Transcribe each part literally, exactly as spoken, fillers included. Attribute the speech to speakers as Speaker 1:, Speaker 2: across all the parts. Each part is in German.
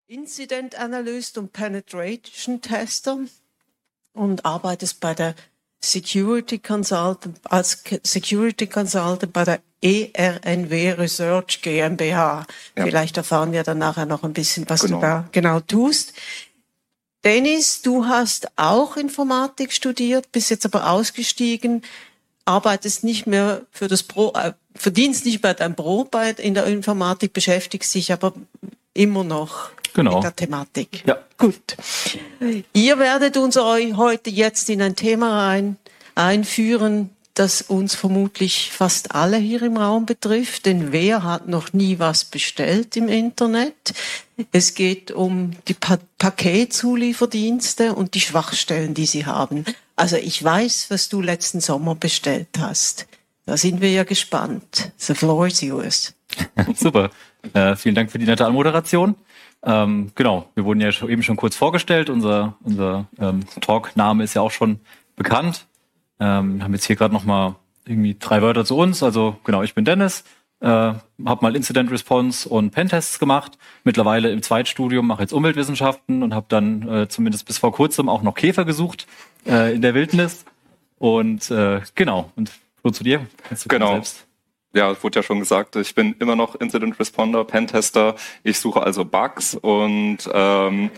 Speaker 1: Incident Analyst und Penetration Tester und arbeitest bei der Security Consultant, als Security Consultant bei der E R N W Research GmbH. Ja. Vielleicht erfahren wir dann nachher noch ein bisschen, was genau. du da genau tust. Dennis, du hast auch Informatik studiert, bist jetzt aber ausgestiegen, arbeitest nicht mehr für das Pro, äh, verdienst nicht mehr dein Brot bei, in der Informatik, beschäftigst dich aber immer noch genau. mit der Thematik.
Speaker 2: Ja.
Speaker 1: Gut. Ihr werdet uns heute jetzt in ein Thema rein, einführen, das uns vermutlich fast alle hier im Raum betrifft, denn wer hat noch nie was bestellt im Internet? Es geht um die pa- Paketzulieferdienste und die Schwachstellen, die sie haben. Also ich weiß, was du letzten Sommer bestellt hast. Da sind wir ja gespannt. The floor is yours.
Speaker 2: Super. Äh, vielen Dank für die nette Anmoderation. Ähm, genau, wir wurden ja eben schon kurz vorgestellt. Unser, unser ähm, Talk-Name ist ja auch schon bekannt. Ähm, haben jetzt hier gerade noch mal irgendwie drei Wörter zu uns. Also genau, ich bin Dennis, äh, habe mal Incident Response und Pentests gemacht. Mittlerweile im Zweitstudium mache jetzt Umweltwissenschaften und habe dann äh, zumindest bis vor kurzem auch noch Käfer gesucht äh, in der Wildnis. Und äh, genau, und so zu dir.
Speaker 3: Du genau. Selbst? Ja, es wurde ja schon gesagt, ich bin immer noch Incident Responder, Pentester. Ich suche also Bugs und ähm,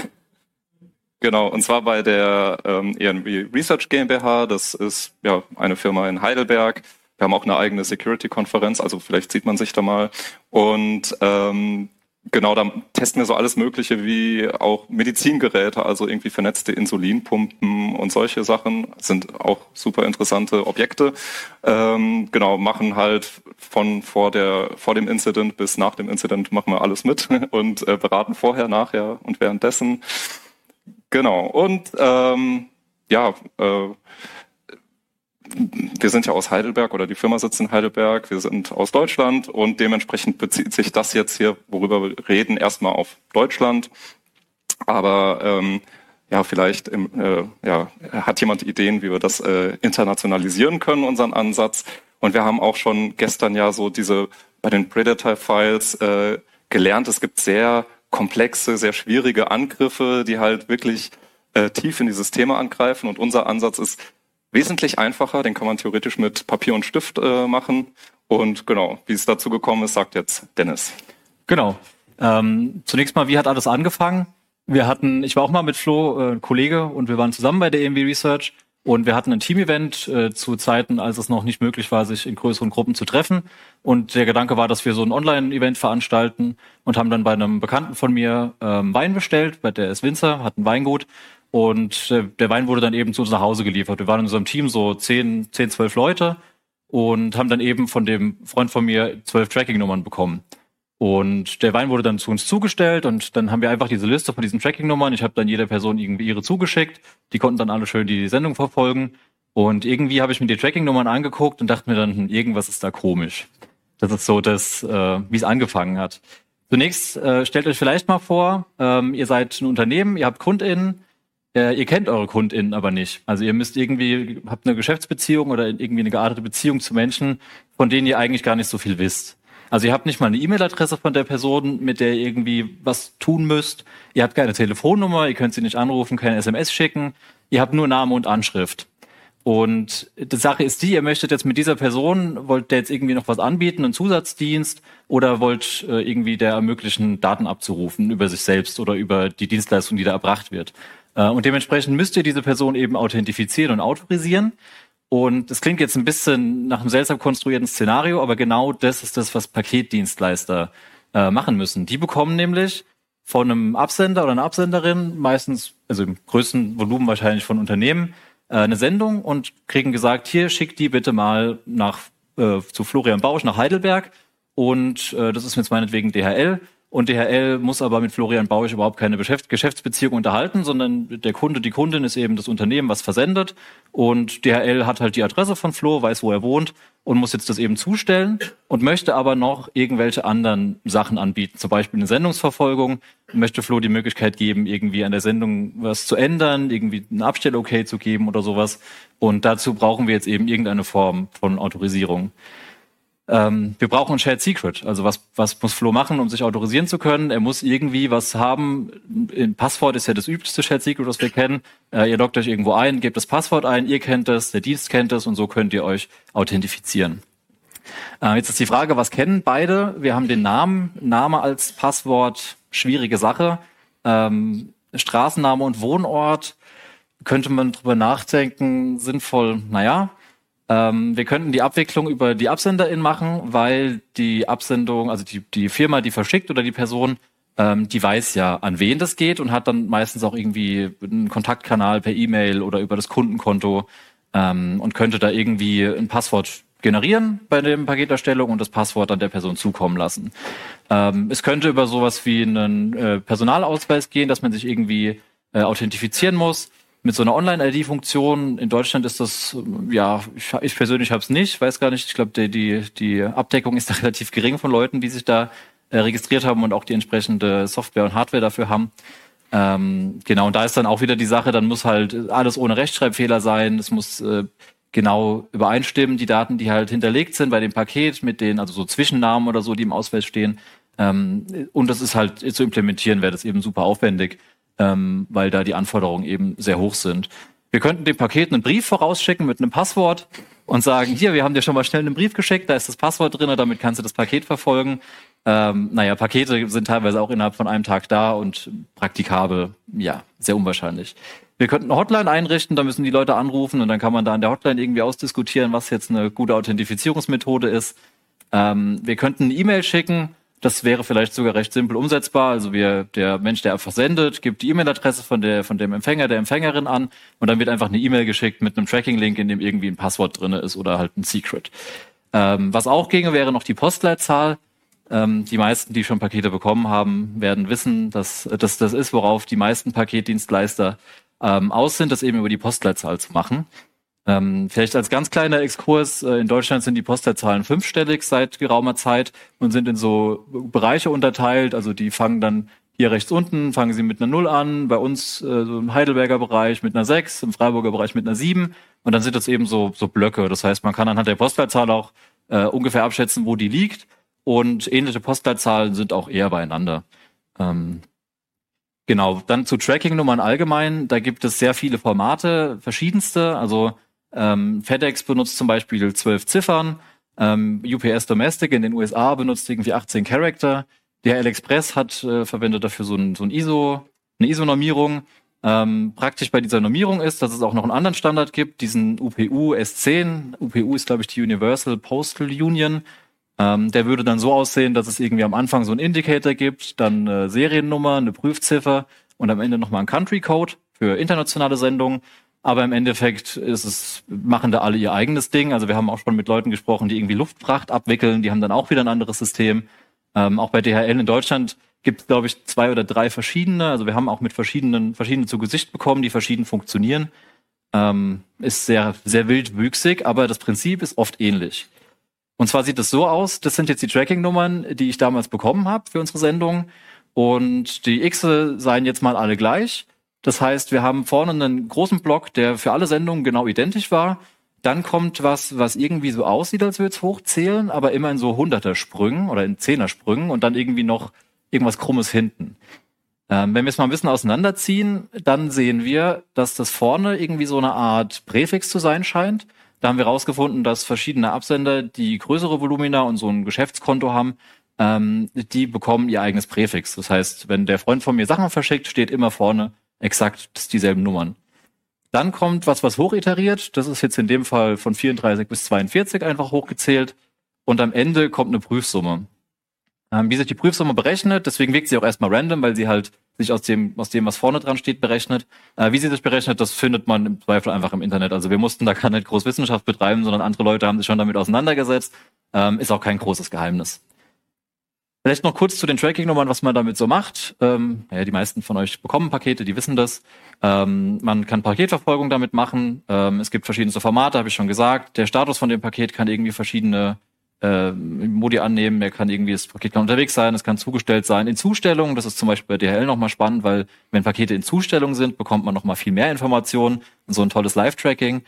Speaker 3: genau, und zwar bei der ähm, E R N W Research GmbH. Das ist ja eine Firma in Heidelberg. Wir haben auch eine eigene Security-Konferenz, also vielleicht sieht man sich da mal. Und ähm, genau, da testen wir so alles Mögliche wie auch Medizingeräte, also irgendwie vernetzte Insulinpumpen und solche Sachen. Das sind auch super interessante Objekte. Ähm, genau, machen halt von vor der vor dem Incident bis nach dem Incident machen wir alles mit und äh, beraten vorher, nachher und währenddessen. Genau, und ähm, ja, äh, wir sind ja aus Heidelberg oder die Firma sitzt in Heidelberg, wir sind aus Deutschland und dementsprechend bezieht sich das jetzt hier, worüber wir reden, erstmal auf Deutschland. Aber ähm, ja, vielleicht im, äh, ja, hat jemand Ideen, wie wir das äh, internationalisieren können, unseren Ansatz. Und wir haben auch schon gestern ja so diese bei den Predator-Files äh, gelernt, es gibt sehr komplexe, sehr schwierige Angriffe, die halt wirklich äh, tief in dieses Thema angreifen. Und unser Ansatz ist wesentlich einfacher, den kann man theoretisch mit Papier und Stift äh, machen. Und genau, wie es dazu gekommen ist, sagt jetzt Dennis.
Speaker 2: Genau. Ähm, zunächst mal, wie hat alles angefangen? Wir hatten, ich war auch mal mit Flo, äh, Kollege, und wir waren zusammen bei der E R N W Research. Und wir hatten ein Team-Event äh, zu Zeiten, als es noch nicht möglich war, sich in größeren Gruppen zu treffen. Und der Gedanke war, dass wir so ein Online-Event veranstalten und haben dann bei einem Bekannten von mir ähm, Wein bestellt, bei der ist Winzer, hat ein Weingut. Und äh, der Wein wurde dann eben zu uns nach Hause geliefert. Wir waren in unserem Team so zehn, zehn, zwölf Leute und haben dann eben von dem Freund von mir zwölf Tracking-Nummern bekommen. Und der Wein wurde dann zu uns zugestellt und dann haben wir einfach diese Liste von diesen Tracking-Nummern. Ich habe dann jeder Person irgendwie ihre zugeschickt. Die konnten dann alle schön die Sendung verfolgen. Und irgendwie habe ich mir die Tracking-Nummern angeguckt und dachte mir dann, hm, irgendwas ist da komisch. Das ist so das, äh, wie es angefangen hat. Zunächst äh, stellt euch vielleicht mal vor, ähm, ihr seid ein Unternehmen, ihr habt KundInnen, äh, ihr kennt eure KundInnen aber nicht. Also ihr müsst irgendwie, habt eine Geschäftsbeziehung oder irgendwie eine geartete Beziehung zu Menschen, von denen ihr eigentlich gar nicht so viel wisst. Also ihr habt nicht mal eine E-Mail-Adresse von der Person, mit der ihr irgendwie was tun müsst. Ihr habt keine Telefonnummer, ihr könnt sie nicht anrufen, keine S M S schicken. Ihr habt nur Name und Anschrift. Und die Sache ist die, ihr möchtet jetzt mit dieser Person, wollt der jetzt irgendwie noch was anbieten, einen Zusatzdienst, oder wollt äh, irgendwie der ermöglichen, Daten abzurufen über sich selbst oder über die Dienstleistung, die da erbracht wird. Äh, und dementsprechend müsst ihr diese Person eben authentifizieren und autorisieren. Und das klingt jetzt ein bisschen nach einem seltsam konstruierten Szenario, aber genau das ist das, was Paketdienstleister äh, machen müssen. Die bekommen nämlich von einem Absender oder einer Absenderin, meistens, also im größten Volumen wahrscheinlich von Unternehmen, äh, eine Sendung und kriegen gesagt, hier, schick die bitte mal nach äh, zu Florian Bausch nach Heidelberg. Und äh, das ist jetzt meinetwegen D H L. Und D H L muss aber mit Florian Bausch überhaupt keine Geschäft- Geschäftsbeziehung unterhalten, sondern der Kunde, die Kundin ist eben das Unternehmen, was versendet. Und D H L hat halt die Adresse von Flo, weiß, wo er wohnt und muss jetzt das eben zustellen und möchte aber noch irgendwelche anderen Sachen anbieten. Zum Beispiel eine Sendungsverfolgung. Möchte Flo die Möglichkeit geben, irgendwie an der Sendung was zu ändern, irgendwie ein Abstell-Okay zu geben oder sowas. Und dazu brauchen wir jetzt eben irgendeine Form von Autorisierung. Ähm, wir brauchen ein Shared Secret. Also was, was muss Flo machen, um sich autorisieren zu können? Er muss irgendwie was haben. Ein Passwort ist ja das üblichste Shared Secret, was wir kennen. Äh, ihr loggt euch irgendwo ein, gebt das Passwort ein, ihr kennt das, der Dienst kennt das und so könnt ihr euch authentifizieren. Äh, jetzt ist die Frage, was kennen beide? Wir haben den Namen, Name als Passwort, schwierige Sache. Ähm, Straßenname und Wohnort, könnte man drüber nachdenken, sinnvoll, naja. Ähm, wir könnten die Abwicklung über die Absenderin machen, weil die Absendung, also die, die Firma, die verschickt oder die Person, ähm, die weiß ja, an wen das geht und hat dann meistens auch irgendwie einen Kontaktkanal per E-Mail oder über das Kundenkonto ähm, und könnte da irgendwie ein Passwort generieren bei der Paketerstellung und das Passwort an der Person zukommen lassen. Ähm, es könnte über sowas wie einen äh, Personalausweis gehen, dass man sich irgendwie äh, authentifizieren muss. Mit so einer Online-I D-Funktion. In Deutschland ist das, ja, ich, ich persönlich habe es nicht, weiß gar nicht. Ich glaube, die, die, die Abdeckung ist da relativ gering von Leuten, die sich da äh, registriert haben und auch die entsprechende Software und Hardware dafür haben. Ähm, genau, und da ist dann auch wieder die Sache, dann muss halt alles ohne Rechtschreibfehler sein. Es muss äh, genau übereinstimmen, die Daten, die halt hinterlegt sind bei dem Paket mit den, also so Zwischennamen oder so, die im Ausweis stehen. Ähm, und das ist halt zu implementieren, wäre das eben super aufwendig. Ähm, weil da die Anforderungen eben sehr hoch sind. Wir könnten dem Paket einen Brief vorausschicken mit einem Passwort und sagen, hier, wir haben dir schon mal schnell einen Brief geschickt, da ist das Passwort drin, damit kannst du das Paket verfolgen. Ähm, naja, Pakete sind teilweise auch innerhalb von einem Tag da und praktikabel, ja, sehr unwahrscheinlich. Wir könnten eine Hotline einrichten, da müssen die Leute anrufen und dann kann man da an der Hotline irgendwie ausdiskutieren, was jetzt eine gute Authentifizierungsmethode ist. Ähm, wir könnten eine E-Mail schicken. Das wäre vielleicht sogar recht simpel umsetzbar. Also wir, der Mensch, der einfach sendet, gibt die E-Mail-Adresse von der, von dem Empfänger, der Empfängerin an und dann wird einfach eine E-Mail geschickt mit einem Tracking-Link, in dem irgendwie ein Passwort drin ist oder halt ein Secret. Ähm, was auch ginge, wäre noch die Postleitzahl. Ähm, die meisten, die schon Pakete bekommen haben, werden wissen, dass, dass das ist, worauf die meisten Paketdienstleister ähm, aus sind, das eben über die Postleitzahl zu machen. Ähm, vielleicht als ganz kleiner Exkurs, äh, in Deutschland sind die Postleitzahlen fünfstellig seit geraumer Zeit und sind in so Bereiche unterteilt, also die fangen dann hier rechts unten, fangen sie mit einer Null an, bei uns äh, so im Heidelberger Bereich mit einer sechs, im Freiburger Bereich mit einer sieben und dann sind das eben so, so Blöcke, das heißt, man kann anhand der Postleitzahl auch äh, ungefähr abschätzen, wo die liegt und ähnliche Postleitzahlen sind auch eher beieinander. Ähm, genau, dann zu Tracking-Nummern allgemein, da gibt es sehr viele Formate, verschiedenste, also Ähm, FedEx benutzt zum Beispiel zwölf Ziffern, ähm, U P S Domestic in den U S A benutzt irgendwie achtzehn Charakter, D H L Express hat äh, verwendet dafür so ein, so ein I S O, eine I S O-Normierung. Ähm, praktisch bei dieser Normierung ist, dass es auch noch einen anderen Standard gibt, diesen U P U S zehn. U P U ist, glaube ich, die Universal Postal Union. Ähm, der würde dann so aussehen, dass es irgendwie am Anfang so einen Indicator gibt, dann eine Seriennummer, eine Prüfziffer und am Ende nochmal einen Country Code für internationale Sendungen. Aber im Endeffekt ist es, machen da alle ihr eigenes Ding. Also wir haben auch schon mit Leuten gesprochen, die irgendwie Luftfracht abwickeln. Die haben dann auch wieder ein anderes System. Ähm, auch bei D H L in Deutschland gibt es, glaube ich, zwei oder drei verschiedene. Also wir haben auch mit verschiedenen, verschiedene zu Gesicht bekommen, die verschieden funktionieren. Ähm, ist sehr, sehr wildwüchsig, aber das Prinzip ist oft ähnlich. Und zwar sieht es so aus, das sind jetzt die Tracking-Nummern, die ich damals bekommen habe für unsere Sendung. Und die Xe seien jetzt mal alle gleich. Das heißt, wir haben vorne einen großen Block, der für alle Sendungen genau identisch war. Dann kommt was, was irgendwie so aussieht, als würde es hochzählen, aber immer in so Hunderter-Sprüngen oder in Zehner-Sprüngen und dann irgendwie noch irgendwas Krummes hinten. Ähm, wenn wir es mal ein bisschen auseinanderziehen, dann sehen wir, dass das vorne irgendwie so eine Art Präfix zu sein scheint. Da haben wir rausgefunden, dass verschiedene Absender, die größere Volumina und so ein Geschäftskonto haben, ähm, die bekommen ihr eigenes Präfix. Das heißt, wenn der Freund von mir Sachen verschickt, steht immer vorne exakt dieselben Nummern. Dann kommt was, was hochiteriert. Das ist jetzt in dem Fall von vierunddreißig bis zweiundvierzig einfach hochgezählt. Und am Ende kommt eine Prüfsumme. Ähm, wie sich die Prüfsumme berechnet, deswegen wirkt sie auch erstmal random, weil sie halt sich aus dem, aus dem, was vorne dran steht, berechnet. Äh, wie sie sich berechnet, das findet man im Zweifel einfach im Internet. Also wir mussten da gar nicht groß Wissenschaft betreiben, sondern andere Leute haben sich schon damit auseinandergesetzt. Ähm, ist auch kein großes Geheimnis. Vielleicht noch kurz zu den Tracking-Nummern, was man damit so macht. Ähm, ja, die meisten von euch bekommen Pakete, die wissen das. Ähm, man kann Paketverfolgung damit machen. Ähm, es gibt verschiedene Formate, habe ich schon gesagt. Der Status von dem Paket kann irgendwie verschiedene äh, Modi annehmen. Er kann irgendwie, das Paket kann unterwegs sein, es kann zugestellt sein. In Zustellung, das ist zum Beispiel bei D H L nochmal spannend, weil wenn Pakete in Zustellung sind, bekommt man nochmal viel mehr Informationen und so ein tolles Live-Tracking.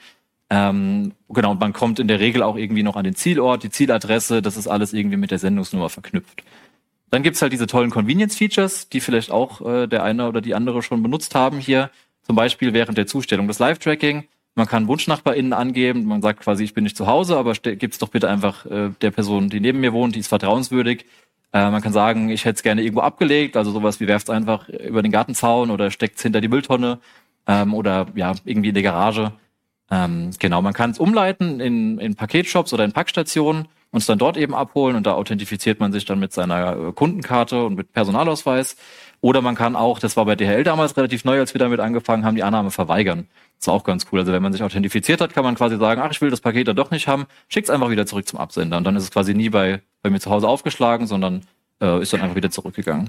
Speaker 2: Ähm, genau, und man kommt in der Regel auch irgendwie noch an den Zielort, die Zieladresse, das ist alles irgendwie mit der Sendungsnummer verknüpft. Dann gibt's halt diese tollen Convenience-Features, die vielleicht auch äh, der eine oder die andere schon benutzt haben hier. Zum Beispiel während der Zustellung des Live-Tracking. Man kann WunschnachbarInnen angeben, man sagt quasi, ich bin nicht zu Hause, aber gibt's doch bitte einfach äh, der Person, die neben mir wohnt, die ist vertrauenswürdig. Äh, man kann sagen, ich hätte es gerne irgendwo abgelegt, also sowas wie werft's einfach über den Gartenzaun oder steckt's hinter die Mülltonne ähm, oder ja irgendwie in der Garage. Ähm, genau, man kann es umleiten in, in Paketshops oder in Packstationen und es dann dort eben abholen und da authentifiziert man sich dann mit seiner Kundenkarte und mit Personalausweis. Oder man kann auch, das war bei D H L damals relativ neu, als wir damit angefangen haben, die Annahme verweigern. Das ist auch ganz cool. Also wenn man sich authentifiziert hat, kann man quasi sagen, ach, ich will das Paket da doch nicht haben, schickt's einfach wieder zurück zum Absender. Und dann ist es quasi nie bei, bei mir zu Hause aufgeschlagen, sondern äh, ist dann einfach wieder zurückgegangen.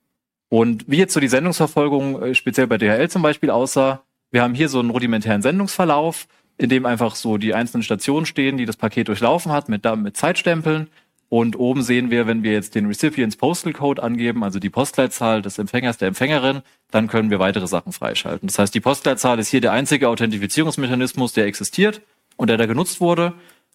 Speaker 2: Und wie jetzt so die Sendungsverfolgung äh, speziell bei D H L zum Beispiel aussah, wir haben hier so einen rudimentären Sendungsverlauf, in dem einfach so die einzelnen Stationen stehen, die das Paket durchlaufen hat, mit, mit Zeitstempeln. Und oben sehen wir, wenn wir jetzt den Recipient's Postal Code angeben, also die Postleitzahl des Empfängers, der Empfängerin, dann können wir weitere Sachen freischalten. Das heißt, die Postleitzahl ist hier der einzige Authentifizierungsmechanismus, der existiert und der da genutzt wurde.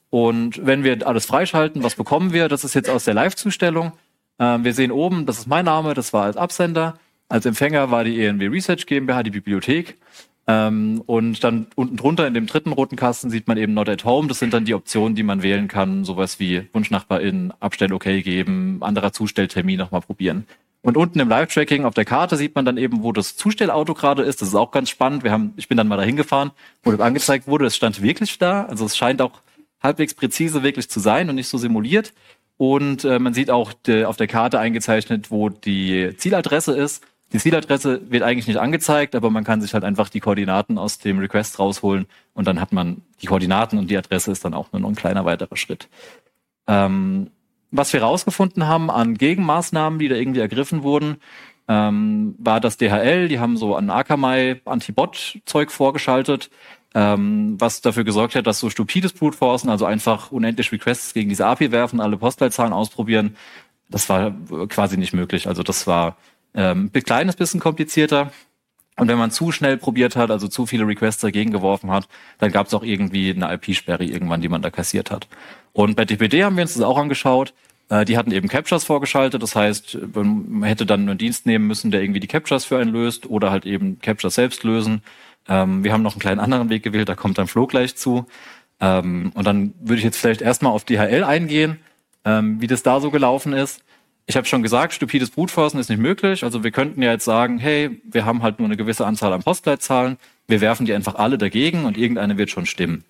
Speaker 2: Und wenn wir alles freischalten, was bekommen wir? Das ist jetzt aus der Live-Zustellung. Ähm, wir sehen oben, das ist mein Name, das war als Absender. Als Empfänger war die E N W Research GmbH, die Bibliothek. Ähm, und dann unten drunter in dem dritten roten Kasten sieht man eben Not at Home. Das sind dann die Optionen, die man wählen kann. Sowas wie WunschnachbarInnen, Abstell okay geben, anderer Zustelltermin nochmal probieren. Und unten im Live-Tracking auf der Karte sieht man dann eben, wo das Zustellauto gerade ist. Das ist auch ganz spannend. Wir haben, ich bin dann mal dahin gefahren, wo das angezeigt wurde. Es stand wirklich da. Also es scheint auch halbwegs präzise wirklich zu sein und nicht so simuliert. Und äh, man sieht auch de, auf der Karte eingezeichnet, wo die Zieladresse ist. Die Zieladresse wird eigentlich nicht angezeigt, aber man kann sich halt einfach die Koordinaten aus dem Request rausholen und dann hat man die Koordinaten und die Adresse ist dann auch nur noch ein kleiner weiterer Schritt. Ähm, was wir rausgefunden haben an Gegenmaßnahmen, die da irgendwie ergriffen wurden, ähm, war das D H L, die haben so ein Akamai Anti-Bot-Zeug vorgeschaltet, ähm, was dafür gesorgt hat, dass so stupides Brute Forcen, also einfach unendlich Requests gegen diese A P I werfen, alle Postleitzahlen ausprobieren, das war quasi nicht möglich. Also das war Ähm, ein kleines bisschen komplizierter. Und wenn man zu schnell probiert hat, also zu viele Requests dagegen geworfen hat, dann gab es auch irgendwie eine I P-Sperre irgendwann, die man da kassiert hat. Und bei D P D haben wir uns das auch angeschaut. Äh, die hatten eben Captchas vorgeschaltet. Das heißt, man hätte dann einen Dienst nehmen müssen, der irgendwie die Captchas für einen löst oder halt eben Captchas selbst lösen. Ähm, wir haben noch einen kleinen anderen Weg gewählt, da kommt dann Flo gleich zu. Ähm, und dann würde ich jetzt vielleicht erstmal auf D H L eingehen, ähm, wie das da so gelaufen ist. Ich habe schon gesagt, stupides Brute Forcen ist nicht möglich. Also wir könnten ja jetzt sagen, hey, wir haben halt nur eine gewisse Anzahl an Postleitzahlen, wir werfen die einfach alle dagegen und irgendeine wird schon stimmen.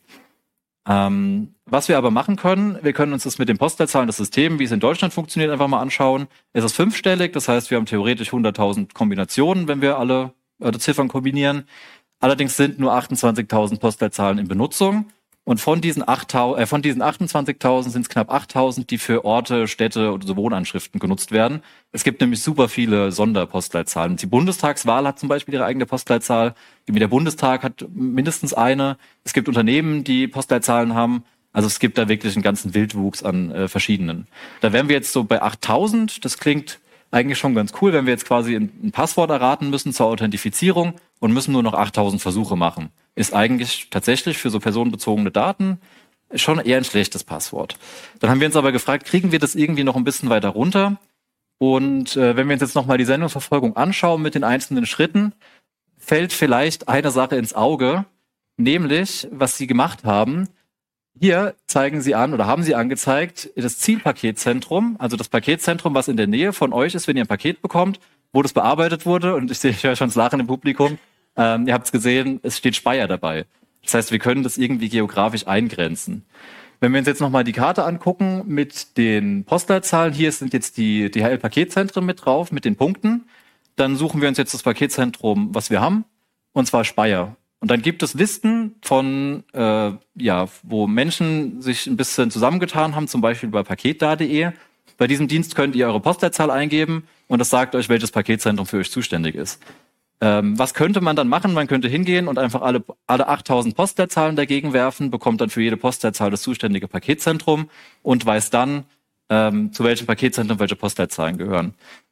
Speaker 2: Ähm, was wir aber machen können, wir können uns das mit den Postleitzahlen des Systems, wie es in Deutschland funktioniert, einfach mal anschauen. Es ist fünfstellig, das heißt, wir haben theoretisch hunderttausend Kombinationen, wenn wir alle äh, Ziffern kombinieren. Allerdings sind nur achtundzwanzigtausend Postleitzahlen in Benutzung. Und von diesen, achttausend, äh, von diesen achtundzwanzigtausend sind es knapp achttausend, die für Orte, Städte oder so Wohnanschriften genutzt werden. Es gibt nämlich super viele Sonderpostleitzahlen. Die Bundestagswahl hat zum Beispiel ihre eigene Postleitzahl. Der Bundestag hat mindestens eine. Es gibt Unternehmen, die Postleitzahlen haben. Also es gibt da wirklich einen ganzen Wildwuchs an äh, verschiedenen. Da wären wir jetzt so bei achttausend. Das klingt eigentlich schon ganz cool, wenn wir jetzt quasi ein, ein Passwort erraten müssen zur Authentifizierung und müssen nur noch achttausend Versuche machen. Ist eigentlich tatsächlich für so personenbezogene Daten schon eher ein schlechtes Passwort. Dann haben wir uns aber gefragt, kriegen wir das irgendwie noch ein bisschen weiter runter? Und äh, wenn wir uns jetzt nochmal die Sendungsverfolgung anschauen mit den einzelnen Schritten, fällt vielleicht eine Sache ins Auge, nämlich, was sie gemacht haben. Hier zeigen sie an oder haben sie angezeigt, das Zielpaketzentrum, also das Paketzentrum, was in der Nähe von euch ist, wenn ihr ein Paket bekommt, wo das bearbeitet wurde. Und ich sehe, ich höre schon das Lachen im Publikum. Ähm, ihr habt es gesehen, es steht Speyer dabei. Das heißt, wir können das irgendwie geografisch eingrenzen. Wenn wir uns jetzt nochmal die Karte angucken mit den Postleitzahlen, hier sind jetzt die D H L-Paketzentren mit drauf, mit den Punkten. Dann suchen wir uns jetzt das Paketzentrum, was wir haben, und zwar Speyer. Und dann gibt es Listen von, äh, ja, wo Menschen sich ein bisschen zusammengetan haben, zum Beispiel bei paketda punkt de. Bei diesem Dienst könnt ihr eure Postleitzahl eingeben und das sagt euch, welches Paketzentrum für euch zuständig ist. Ähm, was könnte man dann machen? Man könnte hingehen und einfach alle, alle achttausend Postleitzahlen dagegen werfen, bekommt dann für jede Postleitzahl das zuständige Paketzentrum und weiß dann, ähm, zu welchem Paketzentrum welche Postleitzahlen gehören.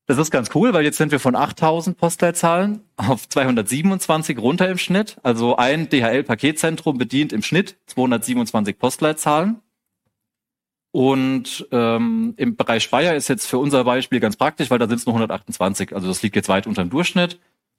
Speaker 2: Das ist ganz cool, weil jetzt sind wir von achttausend Postleitzahlen auf zweihundertsiebenundzwanzig runter im Schnitt. Also ein D H L-Paketzentrum bedient im Schnitt zweihundertsiebenundzwanzig Postleitzahlen. Und ähm, im Bereich Speyer ist jetzt für unser Beispiel ganz praktisch, weil da sind es nur hundertachtundzwanzig. Also das liegt jetzt weit unter dem Durchschnitt.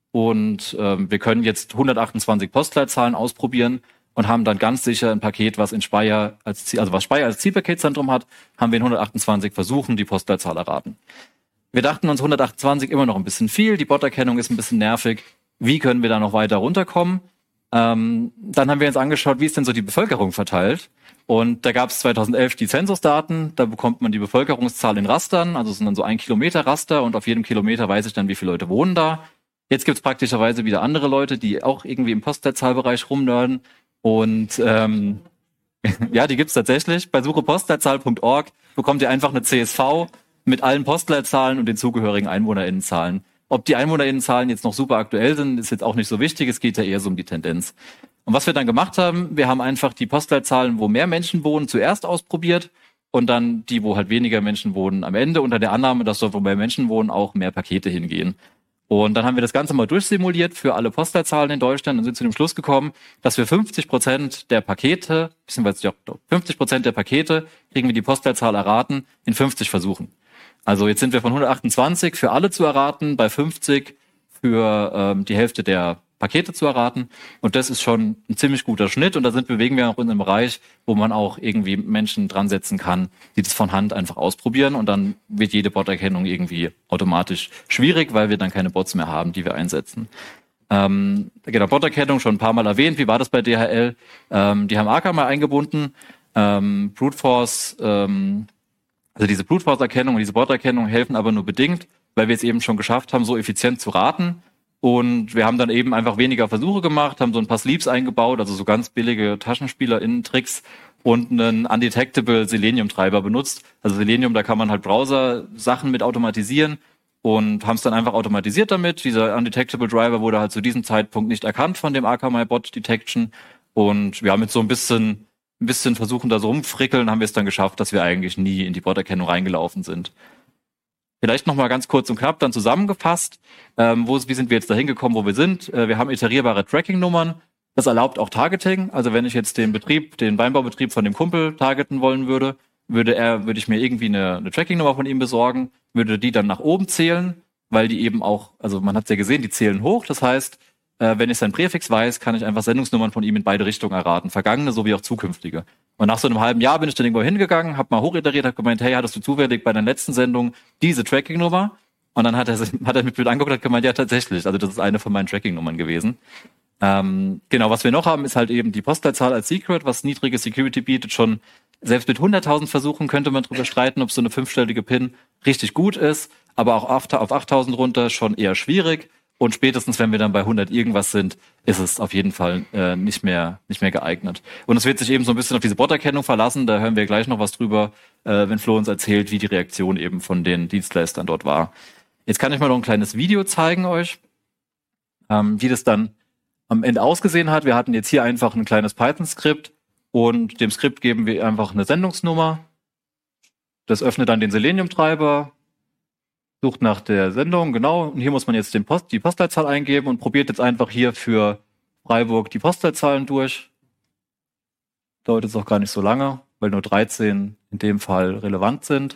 Speaker 2: Und ähm, wir können jetzt hundertachtundzwanzig Postleitzahlen ausprobieren und haben dann ganz sicher ein Paket, was in Speyer als Ziel, also was Speyer als Zielpaketzentrum hat, haben wir in hundertachtundzwanzig Versuchen die Postleitzahl erraten. Wir dachten uns hundertachtundzwanzig immer noch ein bisschen viel, die Bot-Erkennung ist ein bisschen nervig. Wie können wir da noch weiter runterkommen? Ähm, dann haben wir uns angeschaut, wie ist denn so die Bevölkerung verteilt? Und da gab es zweitausendelf die Zensusdaten, da bekommt man die Bevölkerungszahl in Rastern, also es sind dann so ein Kilometer Raster und auf jedem Kilometer weiß ich dann, wie viele Leute wohnen da. Jetzt gibt es praktischerweise wieder andere Leute, die auch irgendwie im Postleitzahlbereich rumnörden und ähm, ja, die gibt's tatsächlich. Bei suche postleitzahl punkt org bekommt ihr einfach eine C S V mit allen Postleitzahlen und den zugehörigen EinwohnerInnenzahlen. Ob die EinwohnerInnenzahlen jetzt noch super aktuell sind, ist jetzt auch nicht so wichtig. Es geht ja eher so um die Tendenz. Und was wir dann gemacht haben, wir haben einfach die Postleitzahlen, wo mehr Menschen wohnen, zuerst ausprobiert und dann die, wo halt weniger Menschen wohnen, am Ende unter der Annahme, dass dort, wo mehr Menschen wohnen, auch mehr Pakete hingehen. Und dann haben wir das Ganze mal durchsimuliert für alle Postleitzahlen in Deutschland und sind zu dem Schluss gekommen, dass wir fünfzig Prozent der Pakete, beziehungsweise ja, fünfzig Prozent der Pakete kriegen wir die Postleitzahl erraten in fünfzig Versuchen. Also jetzt sind wir von hundertachtundzwanzig für alle zu erraten, bei fünfzig für ähm, die Hälfte der Pakete zu erraten. Und das ist schon ein ziemlich guter Schnitt. Und da sind bewegen wir auch in einem Bereich, wo man auch irgendwie Menschen dran setzen kann, die das von Hand einfach ausprobieren. Und dann wird jede Bot-Erkennung irgendwie automatisch schwierig, weil wir dann keine Bots mehr haben, die wir einsetzen. Ähm, genau, Bot-Erkennung schon ein paar Mal erwähnt. Wie war das bei D H L? Ähm, die haben A K A mal eingebunden. Ähm, Brute Force, ähm, also diese Brute Force-Erkennung und diese Bot-Erkennung helfen aber nur bedingt, weil wir es eben schon geschafft haben, so effizient zu raten. Und wir haben dann eben einfach weniger Versuche gemacht, haben so ein paar Sleeps eingebaut, also so ganz billige TaschenspielerInnen-Tricks und einen Undetectable Selenium-Treiber benutzt. Also Selenium, da kann man halt Browser-Sachen mit automatisieren und haben es dann einfach automatisiert damit. Dieser Undetectable Driver wurde halt zu diesem Zeitpunkt nicht erkannt von dem Akamai-Bot Detection. Und wir haben jetzt so ein bisschen, ein bisschen versuchen, da so rumfrickeln, haben wir es dann geschafft, dass wir eigentlich nie in die Bot-Erkennung reingelaufen sind. Vielleicht noch mal ganz kurz und knapp dann zusammengefasst, ähm, wo, wie sind wir jetzt dahin gekommen, wo wir sind. Äh, wir haben iterierbare Tracking-Nummern. Das erlaubt auch Targeting. Also wenn ich jetzt den Betrieb, den Weinbaubetrieb von dem Kumpel targeten wollen würde, würde er, würde ich mir irgendwie eine, eine Tracking-Nummer von ihm besorgen, würde die dann nach oben zählen, weil die eben auch, also man hat es ja gesehen, die zählen hoch. Das heißt, äh, wenn ich sein Präfix weiß, kann ich einfach Sendungsnummern von ihm in beide Richtungen erraten, vergangene sowie auch zukünftige. Und nach so einem halben Jahr bin ich dann irgendwo hingegangen, habe mal hochiteriert, habe gemeint, hey, hattest du zufällig bei deiner letzten Sendung diese Tracking-Nummer? Und dann hat er sich, hat er mit Bild angeguckt und hat gemeint, ja, tatsächlich. Also das ist eine von meinen Tracking-Nummern gewesen. Ähm, genau, was wir noch haben, ist halt eben die Postleitzahl als Secret, was niedrige Security bietet. Schon selbst mit hunderttausend Versuchen könnte man drüber streiten, ob so eine fünfstellige PIN richtig gut ist. Aber auch auf, auf achttausend runter schon eher schwierig. Und spätestens, wenn wir dann bei hundert irgendwas sind, ist es auf jeden Fall äh, nicht mehr nicht mehr geeignet. Und es wird sich eben so ein bisschen auf diese Bot-Erkennung verlassen. Da hören wir gleich noch was drüber, äh, wenn Flo uns erzählt, wie die Reaktion eben von den Dienstleistern dort war. Jetzt kann ich mal noch ein kleines Video zeigen euch, ähm, wie das dann am Ende ausgesehen hat. Wir hatten jetzt hier einfach ein kleines Python-Skript und dem Skript geben wir einfach eine Sendungsnummer. Das öffnet dann den Selenium-Treiber, sucht nach der Sendung, genau. Und hier muss man jetzt den Post, die Postleitzahl eingeben und probiert jetzt einfach hier für Freiburg die Postleitzahlen durch. Dauert jetzt auch gar nicht so lange, weil nur dreizehn in dem Fall relevant sind.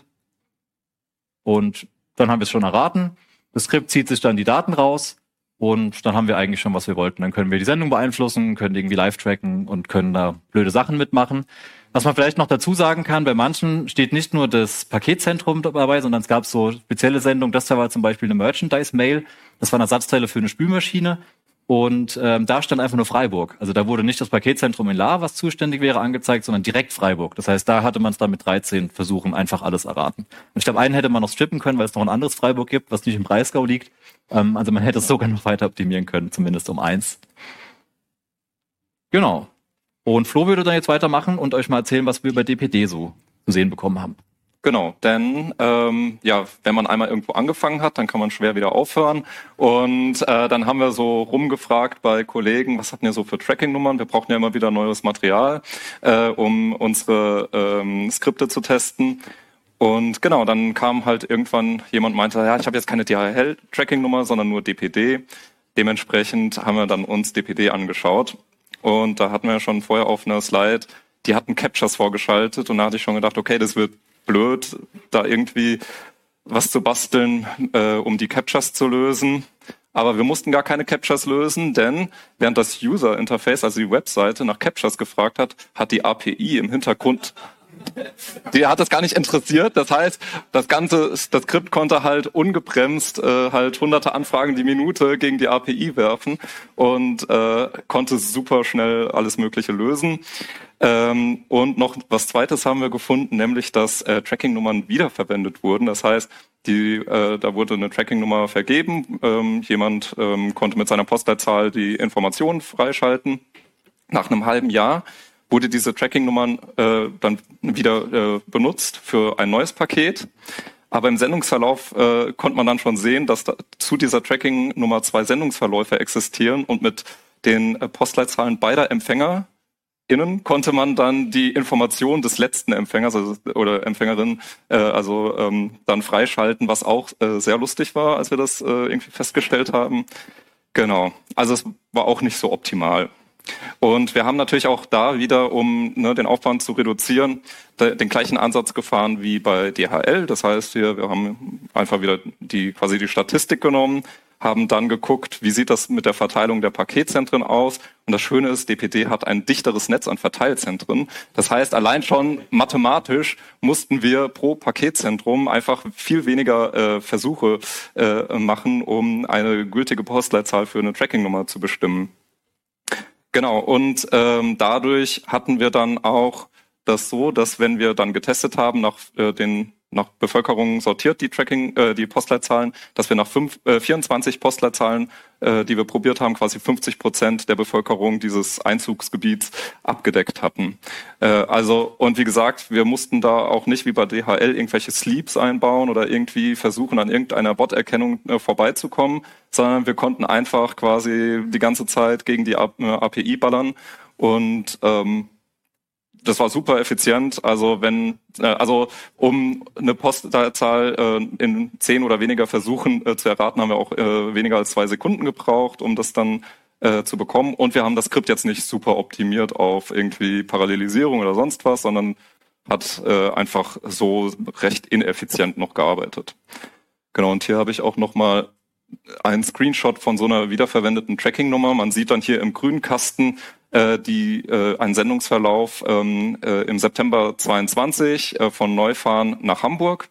Speaker 2: Und dann haben wir es schon erraten. Das Skript zieht sich dann die Daten raus und dann haben wir eigentlich schon, was wir wollten. Dann können wir die Sendung beeinflussen, können irgendwie live tracken und können da blöde Sachen mitmachen. Was man vielleicht noch dazu sagen kann, bei manchen steht nicht nur das Paketzentrum dabei, sondern es gab so spezielle Sendungen. Das war zum Beispiel eine Merchandise-Mail. Das waren Ersatzteile für eine Spülmaschine. Und ähm, da stand einfach nur Freiburg. Also da wurde nicht das Paketzentrum in La, was zuständig wäre, angezeigt, sondern direkt Freiburg. Das heißt, da hatte man es dann mit dreizehn Versuchen einfach alles erraten. Und ich glaube, einen hätte man noch strippen können, weil es noch ein anderes Freiburg gibt, was nicht im Breisgau liegt. Ähm, also man hätte es sogar noch weiter optimieren können, zumindest um eins. Genau. Und Flo würde dann jetzt weitermachen und euch mal erzählen, was wir über D P D so zu sehen bekommen haben.
Speaker 3: Genau, denn ähm, ja, wenn man einmal irgendwo angefangen hat, dann kann man schwer wieder aufhören. Und äh, dann haben wir so rumgefragt bei Kollegen, was hatten ihr so für Tracking-Nummern? Wir brauchen ja immer wieder neues Material, äh, um unsere ähm, Skripte zu testen. Und genau, dann kam halt irgendwann jemand und meinte, ja, ich habe jetzt keine D H L-Tracking-Nummer, sondern nur D P D. Dementsprechend haben wir dann uns D P D angeschaut. Und da hatten wir ja schon vorher auf einer Slide, die hatten Captchas vorgeschaltet. Und da hatte ich schon gedacht, okay, das wird blöd, da irgendwie was zu basteln, äh, um die Captchas zu lösen. Aber wir mussten gar keine Captchas lösen, denn während das User-Interface, also die Webseite, nach Captchas gefragt hat, hat die A P I im Hintergrund, die hat das gar nicht interessiert. Das heißt, das ganze, das Skript konnte halt ungebremst äh, halt hunderte Anfragen die Minute gegen die A P I werfen und äh, konnte super schnell alles Mögliche lösen. Ähm, und noch was Zweites haben wir gefunden, nämlich dass äh, Tracking-Nummern wiederverwendet wurden. Das heißt, die, äh, da wurde eine Tracking-Nummer vergeben. Ähm, jemand ähm, konnte mit seiner Postleitzahl die Informationen freischalten. Nach einem halben Jahr wurde diese Tracking-Nummern äh, dann wieder äh, benutzt für ein neues Paket. Aber im Sendungsverlauf äh, konnte man dann schon sehen, dass da zu dieser Tracking-Nummer zwei Sendungsverläufe existieren und mit den äh, Postleitzahlen beider Empfänger innen konnte man dann die Information des letzten Empfängers also, oder Empfängerin äh, also ähm, dann freischalten, was auch äh, sehr lustig war, als wir das äh, irgendwie festgestellt haben. Genau, also es war auch nicht so optimal. Und wir haben natürlich auch da wieder, um ne, den Aufwand zu reduzieren, de, den gleichen Ansatz gefahren wie bei D H L. Das heißt, hier, wir haben einfach wieder die quasi die Statistik genommen, haben dann geguckt, wie sieht das mit der Verteilung der Paketzentren aus. Und das Schöne ist, D P D hat ein dichteres Netz an Verteilzentren. Das heißt, allein schon mathematisch mussten wir pro Paketzentrum einfach viel weniger äh, Versuche äh, machen, um eine gültige Postleitzahl für eine Tracking-Nummer zu bestimmen. Genau, und ähm, dadurch hatten wir dann auch das so, dass wenn wir dann getestet haben nach äh, den nach Bevölkerung sortiert die Tracking, äh, die Postleitzahlen, dass wir nach fünf, äh, vierundzwanzig Postleitzahlen, äh, die wir probiert haben, quasi fünfzig Prozent der Bevölkerung dieses Einzugsgebiets abgedeckt hatten. Äh, also und wie gesagt, wir mussten da auch nicht wie bei D H L irgendwelche Sleeps einbauen oder irgendwie versuchen, an irgendeiner Bot-Erkennung äh, vorbeizukommen, sondern wir konnten einfach quasi die ganze Zeit gegen die A P I ballern und ähm, das war super effizient. Also wenn, äh, also um eine Postleitzahl äh, in zehn oder weniger Versuchen äh, zu erraten, haben wir auch äh, weniger als zwei Sekunden gebraucht, um das dann äh, zu bekommen. Und wir haben das Skript jetzt nicht super optimiert auf irgendwie Parallelisierung oder sonst was, sondern hat äh, einfach so recht ineffizient noch gearbeitet. Genau. Und hier habe ich auch noch mal einen Screenshot von so einer wiederverwendeten Tracking-Nummer. Man sieht dann hier im grünen Kasten äh, die äh, einen Sendungsverlauf ähm, äh, im September zweiundzwanzig äh, von Neufahren nach Hamburg.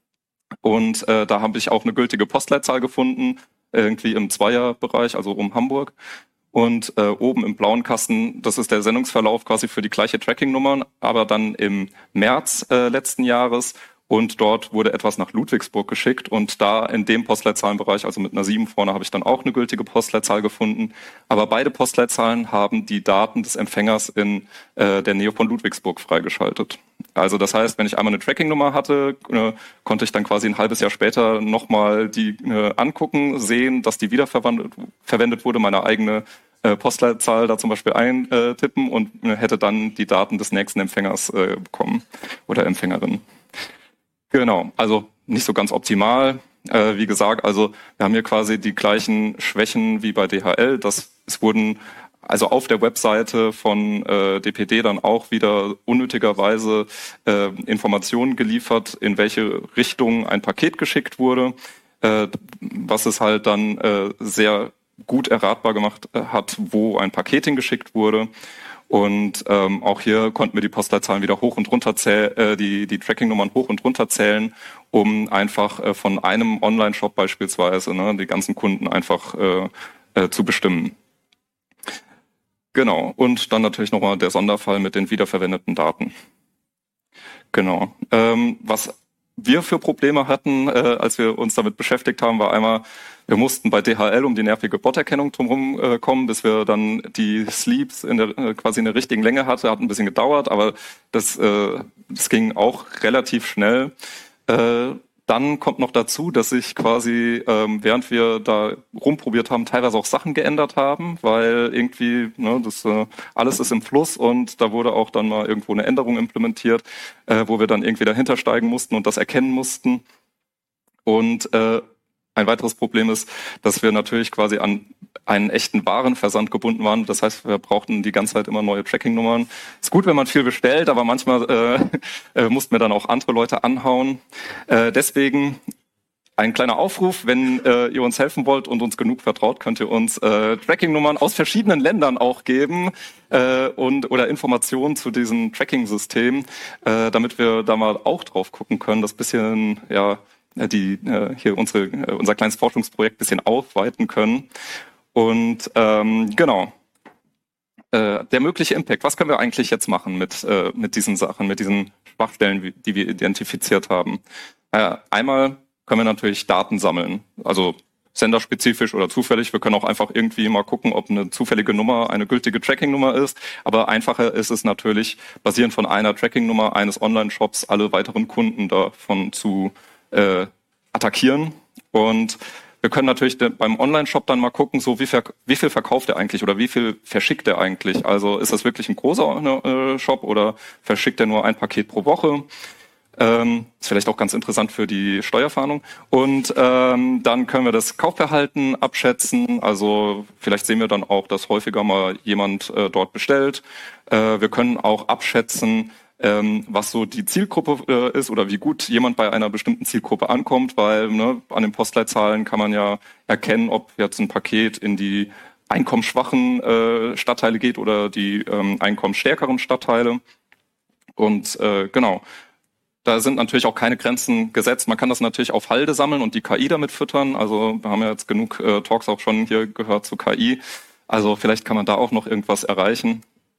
Speaker 3: Und äh, da habe ich auch eine gültige Postleitzahl gefunden, irgendwie im Zweierbereich, also um Hamburg. Und äh, oben im blauen Kasten, das ist der Sendungsverlauf quasi für die gleiche Tracking-Nummer, aber dann im März äh, letzten Jahres. Und dort wurde etwas nach Ludwigsburg geschickt und da in dem Postleitzahlenbereich, also mit einer sieben vorne, habe ich dann auch eine gültige Postleitzahl gefunden. Aber beide Postleitzahlen haben die Daten des Empfängers in äh, der Nähe von Ludwigsburg freigeschaltet. Also das heißt, wenn ich einmal eine Tracking-Nummer hatte, äh, konnte ich dann quasi ein halbes Jahr später nochmal die äh, angucken, sehen, dass die wiederverwendet verwendet wurde, meine eigene äh, Postleitzahl da zum Beispiel eintippen und äh, hätte dann die Daten des nächsten Empfängers äh, bekommen oder Empfängerin. Genau, also nicht so ganz optimal. Äh, wie gesagt, also wir haben hier quasi die gleichen Schwächen wie bei D H L. Das, es wurden also auf der Webseite von äh, D P D dann auch wieder unnötigerweise äh, Informationen geliefert, in welche Richtung ein Paket geschickt wurde, äh, was es halt dann äh, sehr gut erratbar gemacht äh, hat, wo ein Paket hingeschickt wurde. Und ähm, auch hier konnten wir die Postleitzahlen wieder hoch und runter zählen, äh, die, die Tracking-Nummern hoch und runter zählen, um einfach äh, von einem Online-Shop beispielsweise ne, die ganzen Kunden einfach äh, äh, zu bestimmen. Genau. Und dann natürlich nochmal der Sonderfall mit den wiederverwendeten Daten. Genau. Ähm, was wir für Probleme hatten, äh, als wir uns damit beschäftigt haben, war einmal, wir mussten bei D H L um die nervige Bot-Erkennung drumherum äh, kommen, bis wir dann die Sleeps in der, äh, quasi in der richtigen Länge hatte. Hat ein bisschen gedauert, aber das, äh, das ging auch relativ schnell. Äh, dann kommt noch dazu, dass sich quasi, ähm, während wir da rumprobiert haben, teilweise auch Sachen geändert haben, weil irgendwie, ne, das äh, alles ist im Fluss und da wurde auch dann mal irgendwo eine Änderung implementiert, äh, wo wir dann irgendwie dahinter steigen mussten und das erkennen mussten. Und äh, ein weiteres Problem ist, dass wir natürlich quasi an einen echten Warenversand gebunden waren. Das heißt, wir brauchten die ganze Zeit immer neue Tracking-Nummern. Ist gut, wenn man viel bestellt, aber manchmal äh, äh, mussten wir dann auch andere Leute anhauen. Äh, deswegen ein kleiner Aufruf, wenn äh, ihr uns helfen wollt und uns genug vertraut, könnt ihr uns äh, Tracking-Nummern aus verschiedenen Ländern auch geben äh, und oder Informationen zu diesem Tracking-System, äh, damit wir da mal auch drauf gucken können, das bisschen ja die äh, hier unsere äh, unser kleines Forschungsprojekt bisschen aufweiten können. Und ähm, genau, äh, der mögliche Impact. Was können wir eigentlich jetzt machen mit äh, mit diesen Sachen, mit diesen Schwachstellen, die wir identifiziert haben? Äh, einmal können wir natürlich Daten sammeln, also senderspezifisch oder zufällig. Wir können auch einfach irgendwie mal gucken, ob eine zufällige Nummer eine gültige Tracking-Nummer ist. Aber einfacher ist es natürlich, basierend von einer Tracking-Nummer eines Online-Shops alle weiteren Kunden davon zu äh, attackieren. Und wir können natürlich beim Online-Shop dann mal gucken, so wie, ver- wie viel verkauft er eigentlich oder wie viel verschickt er eigentlich. Also ist das wirklich ein großer äh, Shop oder verschickt er nur ein Paket pro Woche? Ähm, ist vielleicht auch ganz interessant für die Steuerfahndung. Und ähm, dann können wir das Kaufverhalten abschätzen. Also vielleicht sehen wir dann auch, dass häufiger mal jemand äh, dort bestellt. Äh, wir können auch abschätzen, ähm, was so die Zielgruppe äh, ist oder wie gut jemand bei einer bestimmten Zielgruppe ankommt, weil ne, an den Postleitzahlen kann man ja erkennen, ob jetzt ein Paket in die einkommensschwachen äh, Stadtteile geht oder die ähm, einkommensstärkeren Stadtteile. Und äh, genau. Da sind natürlich auch keine Grenzen gesetzt. Man kann das natürlich auf Halde sammeln und die K I damit füttern. Also wir haben ja jetzt genug äh, Talks auch schon hier gehört zu K I. Also vielleicht kann man da auch noch irgendwas erreichen.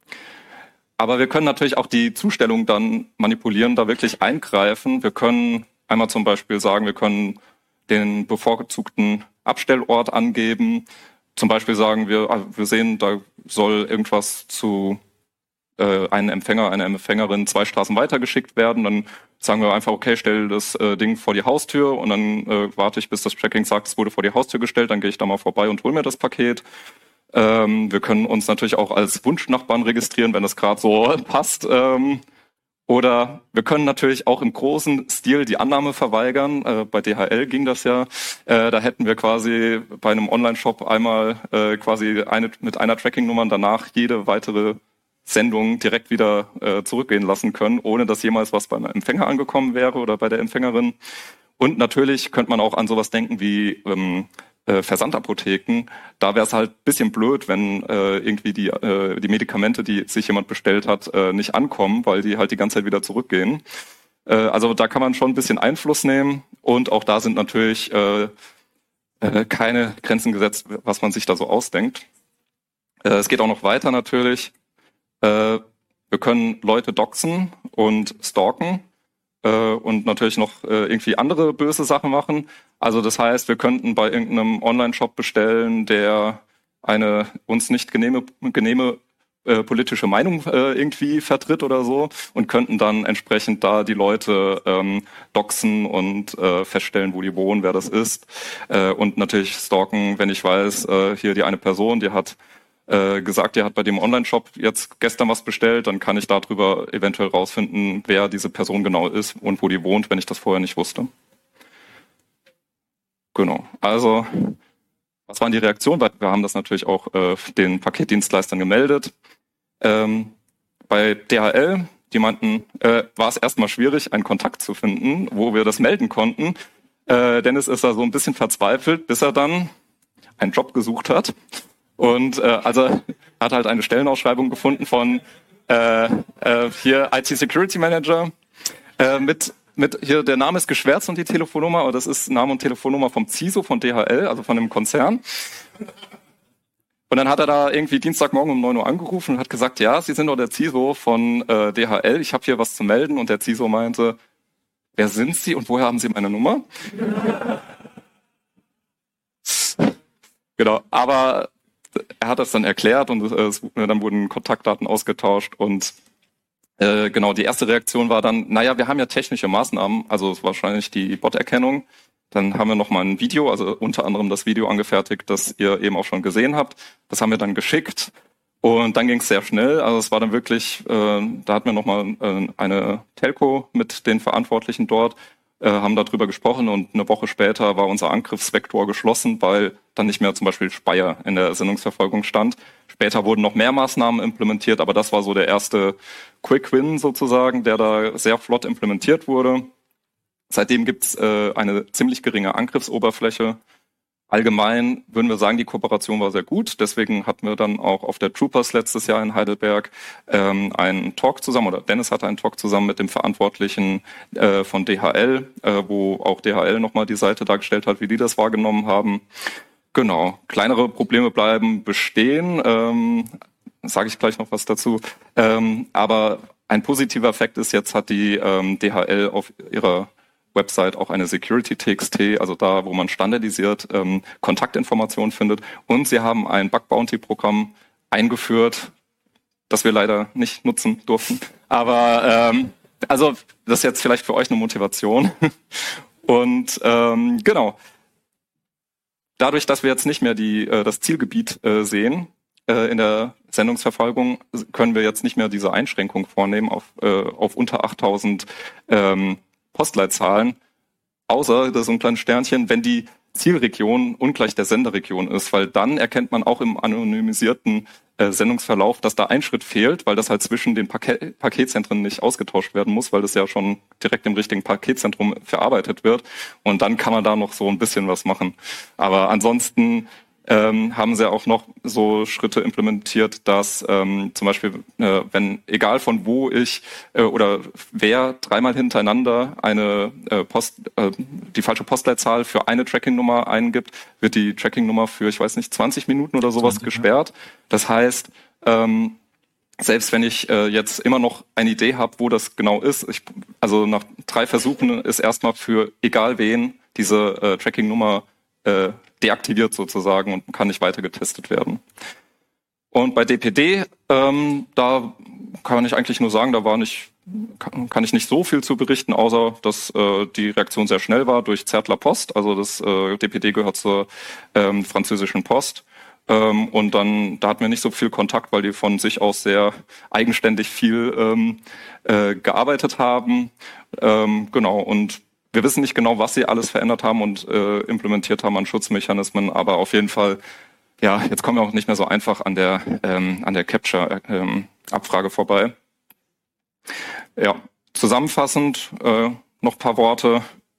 Speaker 3: Aber wir können natürlich auch die Zustellung dann manipulieren, da wirklich eingreifen. Wir können einmal zum Beispiel sagen, wir können den bevorzugten Abstellort angeben. Zum Beispiel sagen wir, wir sehen, da soll irgendwas zu äh, einem Empfänger, einer Empfängerin zwei Straßen weitergeschickt werden. Dann sagen wir einfach, okay, stell das äh, Ding vor die Haustür und dann äh, warte ich, bis das Tracking sagt, es wurde vor die Haustür gestellt. Dann gehe ich da mal vorbei und hole mir das Paket. Ähm, wir können uns natürlich auch als Wunschnachbarn registrieren, wenn das gerade so passt. Ähm, oder wir können natürlich auch im großen Stil die Annahme verweigern. Äh, bei D H L ging das ja. Äh, da hätten wir quasi bei einem Online-Shop einmal äh, quasi eine mit einer Tracking-Nummer und danach jede weitere Sendung direkt wieder äh, zurückgehen lassen können, ohne dass jemals was beim Empfänger angekommen wäre oder bei der Empfängerin. Und natürlich könnte man auch an sowas denken wie ähm, Äh, Versandapotheken, da wäre es halt ein bisschen blöd, wenn äh, irgendwie die äh, die Medikamente, die sich jemand bestellt hat, äh, nicht ankommen, weil die halt die ganze Zeit wieder zurückgehen. Äh, also da kann man schon ein bisschen Einfluss nehmen und auch da sind natürlich äh, äh, keine Grenzen gesetzt, was man sich da so ausdenkt. Äh, es geht auch noch weiter natürlich. Äh, wir können Leute doxen und stalken und natürlich noch äh, irgendwie andere böse Sachen machen. Also das heißt, wir könnten bei irgendeinem Online-Shop bestellen, der eine uns nicht genehme, genehme äh, politische Meinung äh, irgendwie vertritt oder so und könnten dann entsprechend da die Leute ähm, doxen und äh, feststellen, wo die wohnen, wer das ist. Äh, und natürlich stalken, wenn ich weiß, äh, hier die eine Person, die hat Äh, gesagt, er hat bei dem Online-Shop jetzt gestern was bestellt, dann kann ich darüber eventuell rausfinden, wer diese Person genau ist und wo die wohnt, wenn ich das vorher nicht wusste. Genau. Also, was waren die Reaktionen? Wir haben das natürlich auch äh, den Paketdienstleistern gemeldet. Ähm, bei D H L, die meinten, äh, war es erstmal schwierig, einen Kontakt zu finden, wo wir das melden konnten. Äh, Dennis ist da so ein bisschen verzweifelt, bis er dann einen Job gesucht hat. Und äh, also er hat halt eine Stellenausschreibung gefunden von äh, äh, hier I T Security Manager äh, mit mit hier der Name ist geschwärzt und die Telefonnummer, aber das ist Name und Telefonnummer vom C I S O von D H L, also von dem Konzern. Und dann hat er da irgendwie Dienstagmorgen um neun Uhr angerufen und hat gesagt, ja, Sie sind doch der C I S O von äh, D H L, ich habe hier was zu melden. Und der C I S O meinte, wer sind Sie und woher haben Sie meine Nummer? Genau, aber er hat das dann erklärt und äh, dann wurden Kontaktdaten ausgetauscht und Äh, genau, die erste Reaktion war dann, naja, wir haben ja technische Maßnahmen, also wahrscheinlich die Bot-Erkennung. Dann haben wir nochmal ein Video, also unter anderem das Video angefertigt, das ihr eben auch schon gesehen habt. Das haben wir dann geschickt und dann ging es sehr schnell. Also es war dann wirklich, äh, da hatten wir nochmal äh, eine Telco mit den Verantwortlichen dort, äh, haben darüber gesprochen und eine Woche später war unser Angriffsvektor geschlossen, weil dann nicht mehr zum Beispiel Speyer in der Sendungsverfolgung stand. Später wurden noch mehr Maßnahmen implementiert, aber das war so der erste Quick Win sozusagen, der da sehr flott implementiert wurde. Seitdem gibt's äh, eine ziemlich geringe Angriffsoberfläche. Allgemein würden wir sagen, die Kooperation war sehr gut. Deswegen hatten wir dann auch auf der Troopers letztes Jahr in Heidelberg ähm, einen Talk zusammen, oder Dennis hatte einen Talk zusammen mit dem Verantwortlichen äh, von D H L, äh, wo auch D H L nochmal die Seite dargestellt hat, wie die das wahrgenommen haben. Genau, kleinere Probleme bleiben bestehen, ähm, sage ich gleich noch was dazu. Ähm, aber ein positiver Effekt ist, jetzt hat die ähm, D H L auf ihrer Website auch eine Security-T X T, also da, wo man standardisiert ähm, Kontaktinformationen findet. Und sie haben ein Bug-Bounty-Programm eingeführt, das wir leider nicht nutzen durften. Aber ähm, also das ist jetzt vielleicht für euch eine Motivation. Und ähm, genau, dadurch, dass wir jetzt nicht mehr die äh, das Zielgebiet äh, sehen äh, in der Sendungsverfolgung, können wir jetzt nicht mehr diese Einschränkung vornehmen auf, äh, auf unter achttausend ähm, Postleitzahlen, außer, das ist so ein kleines Sternchen, wenn die Zielregion ungleich der Senderregion ist, weil dann erkennt man auch im anonymisierten äh, Sendungsverlauf, dass da ein Schritt fehlt, weil das halt zwischen den Paket Paketzentren nicht ausgetauscht werden muss, weil das ja schon direkt im richtigen Paketzentrum verarbeitet wird und dann kann man da noch so ein bisschen was machen. Aber ansonsten ähm, haben sie auch noch so Schritte implementiert, dass ähm, zum Beispiel, äh, wenn egal von wo ich äh, oder wer dreimal hintereinander eine äh, Post, äh, die falsche Postleitzahl für eine Tracking-Nummer eingibt, wird die Tracking-Nummer für, ich weiß nicht, zwanzig Minuten oder sowas zwanzig, gesperrt. Ja. Das heißt, ähm, selbst wenn ich äh, jetzt immer noch eine Idee habe, wo das genau ist, ich, also nach drei Versuchen ist erstmal für egal wen diese äh, Tracking-Nummer äh, deaktiviert sozusagen und kann nicht weiter getestet werden. Und bei D P D, ähm, da kann ich eigentlich nur sagen, da war nicht, kann, kann ich nicht so viel zu berichten, außer dass äh, die Reaktion sehr schnell war durch Zertler Post. Also das äh, D P D gehört zur ähm, französischen Post. Ähm, und dann, da hatten wir nicht so viel Kontakt, weil die von sich aus sehr eigenständig viel ähm, äh, gearbeitet haben. Ähm, genau, und wir wissen nicht genau, was sie alles verändert haben und äh, implementiert haben an Schutzmechanismen, aber auf jeden Fall, ja, jetzt kommen wir auch nicht mehr so einfach an der ähm, an der Capture-Abfrage ähm, vorbei. Ja, zusammenfassend äh, noch ein paar Worte.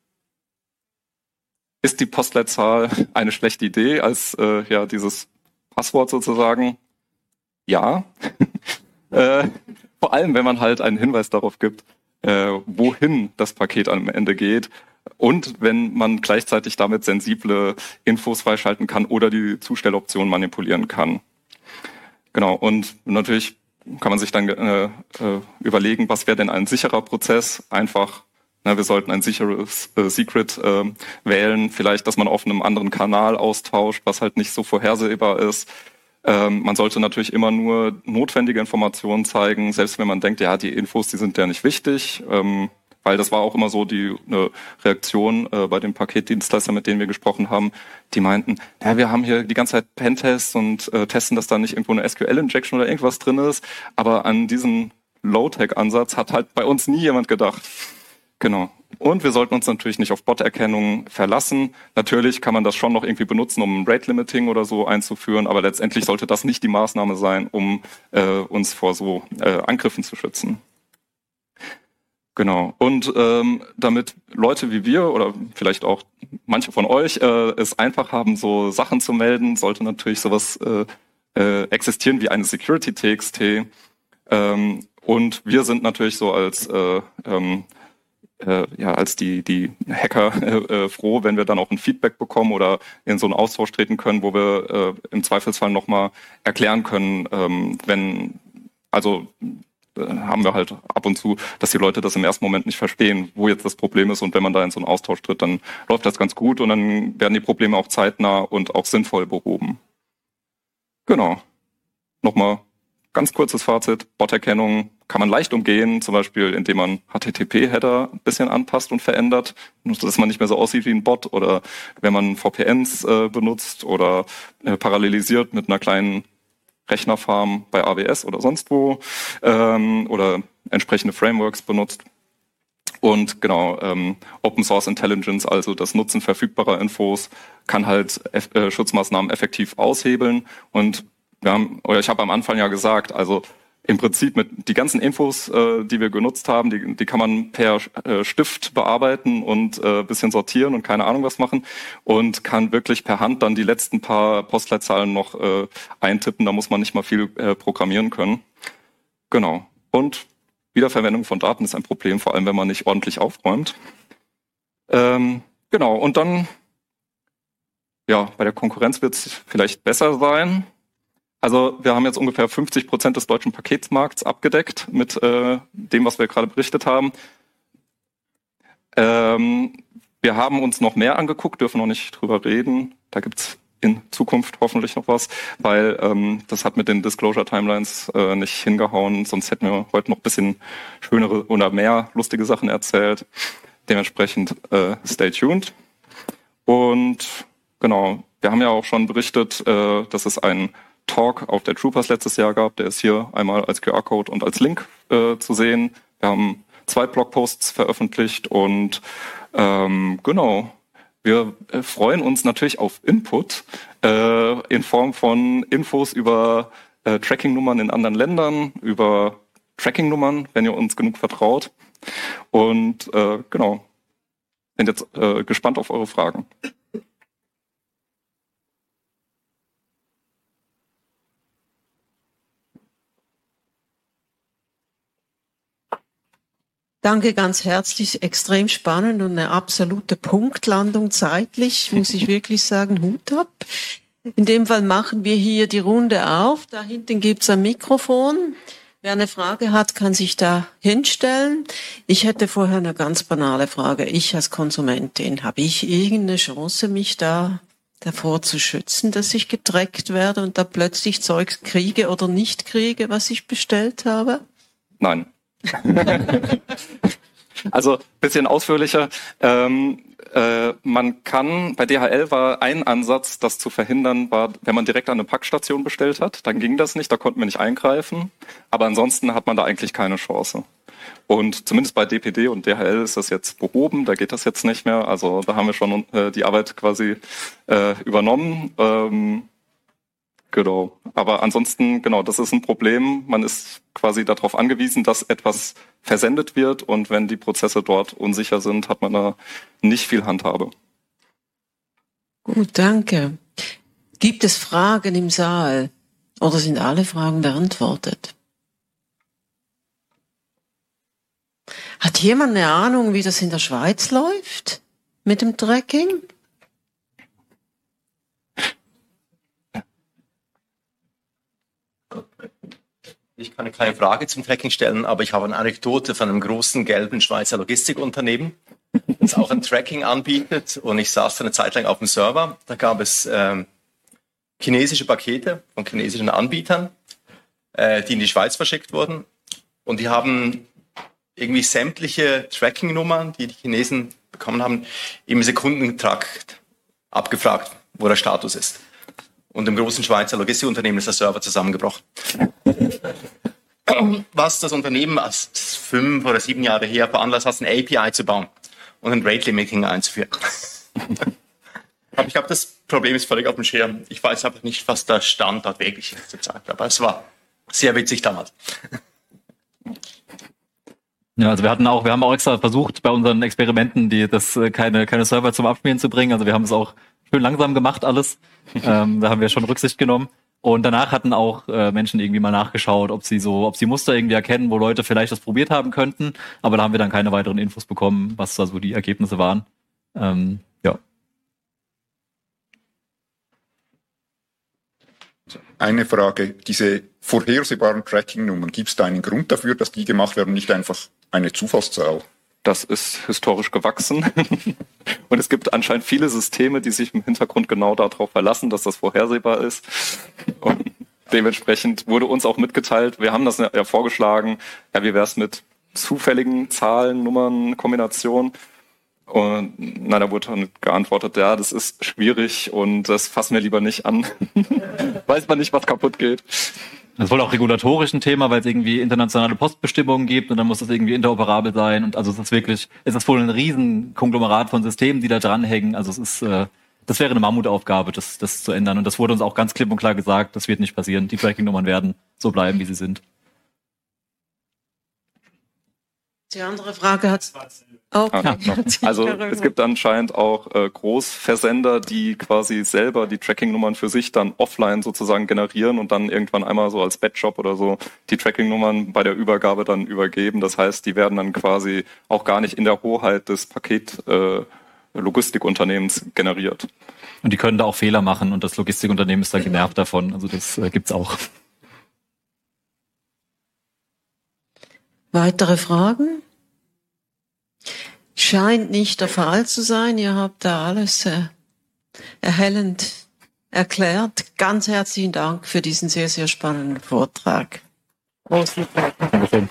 Speaker 3: Ist die Postleitzahl eine schlechte Idee als äh, ja dieses Passwort sozusagen? Ja. äh, vor allem, wenn man halt einen Hinweis darauf gibt, Äh, wohin das Paket am Ende geht und wenn man gleichzeitig damit sensible Infos freischalten kann oder die Zustelloption manipulieren kann. Genau, und natürlich kann man sich dann äh, äh, überlegen, was wäre denn ein sicherer Prozess? Einfach, na, wir sollten ein sicheres äh, Secret äh, wählen, vielleicht, dass man auf einem anderen Kanal austauscht, was halt nicht so vorhersehbar ist. Ähm, man sollte natürlich immer nur notwendige Informationen zeigen, selbst wenn man denkt, ja, die Infos, die sind ja nicht wichtig, ähm, weil das war auch immer so die eine Reaktion äh, bei den Paketdienstleistern, mit denen wir gesprochen haben, die meinten, ja, wir haben hier die ganze Zeit Pentests und äh, testen, dass da nicht irgendwo eine S Q L-Injection oder irgendwas drin ist, aber an diesen Low-Tech-Ansatz hat halt bei uns nie jemand gedacht. Genau. Und wir sollten uns natürlich nicht auf Bot-Erkennung verlassen. Natürlich kann man das schon noch irgendwie benutzen, um Rate-Limiting oder so einzuführen, aber letztendlich sollte das nicht die Maßnahme sein, um äh, uns vor so äh, Angriffen zu schützen. Genau. Und ähm, damit Leute wie wir oder vielleicht auch manche von euch äh, es einfach haben, so Sachen zu melden, sollte natürlich sowas äh, äh, existieren wie eine Security-T X T. Ähm, und wir sind natürlich so als äh, ähm, Äh, ja, als die die Hacker äh, äh, froh, wenn wir dann auch ein Feedback bekommen oder in so einen Austausch treten können, wo wir äh, im Zweifelsfall nochmal erklären können, ähm, wenn, also äh, haben wir halt ab und zu, dass die Leute das im ersten Moment nicht verstehen, wo jetzt das Problem ist, und wenn man da in so einen Austausch tritt, dann läuft das ganz gut und dann werden die Probleme auch zeitnah und auch sinnvoll behoben. Genau. Nochmal ganz kurzes Fazit. Bot-Erkennung kann man leicht umgehen, zum Beispiel indem man H T T P-Header ein bisschen anpasst und verändert, dass man nicht mehr so aussieht wie ein Bot, oder wenn man V P Ns äh, benutzt oder äh, parallelisiert mit einer kleinen Rechnerfarm bei A W S oder sonst wo, ähm, oder entsprechende Frameworks benutzt. Und genau, ähm, Open Source Intelligence, also das Nutzen verfügbarer Infos, kann halt äh, Schutzmaßnahmen effektiv aushebeln. Und wir haben, oder ich habe am Anfang ja gesagt, also im Prinzip mit die ganzen Infos, äh, die wir genutzt haben, die, die kann man per äh, Stift bearbeiten und äh, bisschen sortieren und keine Ahnung was machen und kann wirklich per Hand dann die letzten paar Postleitzahlen noch äh, eintippen. Da muss man nicht mal viel äh, programmieren können. Genau. Und Wiederverwendung von Daten ist ein Problem, vor allem wenn man nicht ordentlich aufräumt. Ähm, genau. Und dann, ja, bei der Konkurrenz wird es vielleicht besser sein. Also wir haben jetzt ungefähr fünfzig Prozent des deutschen Paketmarkts abgedeckt mit äh, dem, was wir gerade berichtet haben. Ähm, wir haben uns noch mehr angeguckt, dürfen noch nicht drüber reden. Da gibt's in Zukunft hoffentlich noch was, weil ähm, das hat mit den Disclosure Timelines äh, nicht hingehauen, sonst hätten wir heute noch ein bisschen schönere oder mehr lustige Sachen erzählt. Dementsprechend äh, stay tuned. Und genau, wir haben ja auch schon berichtet, äh, dass es einen Talk auf der Troopers letztes Jahr gab. Der ist hier einmal als Q R-Code und als Link äh, zu sehen. Wir haben zwei Blogposts veröffentlicht und ähm, genau, wir äh, freuen uns natürlich auf Input äh, in Form von Infos über äh, Tracking-Nummern in anderen Ländern, über Tracking-Nummern, wenn ihr uns genug vertraut. Und äh, genau, sind jetzt äh, gespannt auf eure Fragen.
Speaker 1: Danke ganz herzlich, extrem spannend und eine absolute Punktlandung zeitlich, muss ich wirklich sagen, Hut ab. In dem Fall machen wir hier die Runde auf. Da hinten gibt's ein Mikrofon. Wer eine Frage hat, kann sich da hinstellen. Ich hätte vorher eine ganz banale Frage. Ich als Konsumentin, habe ich irgendeine Chance, mich da davor zu schützen, dass ich getrackt werde und da plötzlich Zeugs kriege oder nicht kriege, was ich bestellt habe?
Speaker 3: Nein. Also bisschen ausführlicher. Ähm, äh, man kann, bei D H L war ein Ansatz, das zu verhindern, war, wenn man direkt an eine Packstation bestellt hat, dann ging das nicht, da konnten wir nicht eingreifen. Aber ansonsten hat man da eigentlich keine Chance. Und zumindest bei D P D und D H L ist das jetzt behoben, da geht das jetzt nicht mehr. Also da haben wir schon äh, die Arbeit quasi äh, übernommen. Ähm, Genau. Aber ansonsten, genau, das ist ein Problem. Man ist quasi darauf angewiesen, dass etwas versendet wird. Und wenn die Prozesse dort unsicher sind, hat man da nicht viel Handhabe.
Speaker 1: Gut, danke. Gibt es Fragen im Saal? Oder sind alle Fragen beantwortet? Hat jemand eine Ahnung, wie das in der Schweiz läuft mit dem Tracking?
Speaker 4: Ich kann eine kleine Frage zum Tracking stellen, aber ich habe eine Anekdote von einem großen gelben Schweizer Logistikunternehmen, das auch ein Tracking anbietet. Und ich saß eine Zeit lang auf dem Server. Da gab es ähm, chinesische Pakete von chinesischen Anbietern, äh, die in die Schweiz verschickt wurden. Und die haben irgendwie sämtliche Tracking-Nummern, die die Chinesen bekommen haben, im Sekundentakt abgefragt, wo der Status ist. Und im großen Schweizer Logistikunternehmen ist der Server zusammengebrochen. Was das Unternehmen als fünf oder sieben Jahre her veranlasst hat, ein A P I zu bauen und ein Rate Limiting einzuführen. Aber ich glaube, das Problem ist völlig auf dem Schirm. Ich weiß aber nicht, was der Stand dort wirklich ist zurzeit. Aber es war sehr witzig damals.
Speaker 2: Ja, also wir hatten auch, wir haben auch extra versucht, bei unseren Experimenten, die das keine keine Server zum Abspielen zu bringen. Also wir haben es auch schön langsam gemacht alles. ähm, da haben wir schon Rücksicht genommen. Und danach hatten auch äh, Menschen irgendwie mal nachgeschaut, ob sie so, ob sie Muster irgendwie erkennen, wo Leute vielleicht das probiert haben könnten. Aber da haben wir dann keine weiteren Infos bekommen, was da so die Ergebnisse waren. Ähm, ja.
Speaker 5: Eine Frage, diese vorhersehbaren Tracking-Nummern, gibt es da einen Grund dafür, dass die gemacht werden, nicht einfach eine Zufallszahl?
Speaker 3: Das ist historisch gewachsen. Und es gibt anscheinend viele Systeme, die sich im Hintergrund genau darauf verlassen, dass das vorhersehbar ist. Und dementsprechend wurde uns auch mitgeteilt, wir haben das ja vorgeschlagen, ja, wie wäre es mit zufälligen Zahlen, Nummern, Kombinationen? Und na, da wurde dann geantwortet, ja, das ist schwierig und das fassen wir lieber nicht an. Weiß man nicht, was kaputt geht.
Speaker 2: Das ist wohl auch regulatorisch ein Thema, weil es irgendwie internationale Postbestimmungen gibt und dann muss das irgendwie interoperabel sein. Und also es ist wirklich, es ist wohl ein riesen Konglomerat von Systemen, die da dranhängen. Also es ist, äh, das wäre eine Mammutaufgabe, das, das zu ändern. Und das wurde uns auch ganz klipp und klar gesagt, das wird nicht passieren. Die Tracking-Nummern werden so bleiben, wie sie sind.
Speaker 1: Die andere Frage hat... Okay.
Speaker 3: Ja, also es gibt anscheinend auch äh, Großversender, die quasi selber die Tracking-Nummern für sich dann offline sozusagen generieren und dann irgendwann einmal so als Batch-Shop oder so die Tracking-Nummern bei der Übergabe dann übergeben. Das heißt, die werden dann quasi auch gar nicht in der Hoheit des Paket-Logistikunternehmens äh, generiert.
Speaker 2: Und die können da auch Fehler machen und das Logistikunternehmen ist dann genervt davon. Also das äh, gibt's auch.
Speaker 1: Weitere Fragen? Scheint nicht der Fall zu sein. Ihr habt da alles äh, erhellend erklärt. Ganz herzlichen Dank für diesen sehr, sehr spannenden Vortrag. Großen Dank.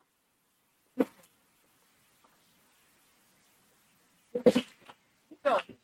Speaker 2: Dankeschön.